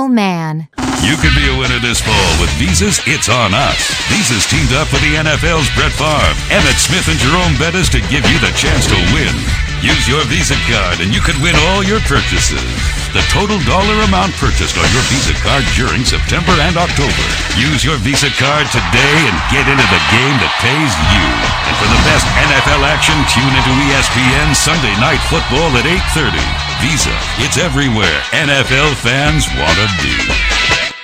Oh, man. You could be a winner this fall with Visa's It's On Us. Visa's teamed up with the NFL's Brett Favre, Emmitt Smith, and Jerome Bettis to give you the chance to win. Use your Visa card and you could win all your purchases. The total dollar amount purchased on your Visa card during September and October. Use your Visa card today and get into the game that pays you. And for the best NFL action, tune into ESPN Sunday Night Football at 8:30. Visa, it's everywhere NFL fans want to be.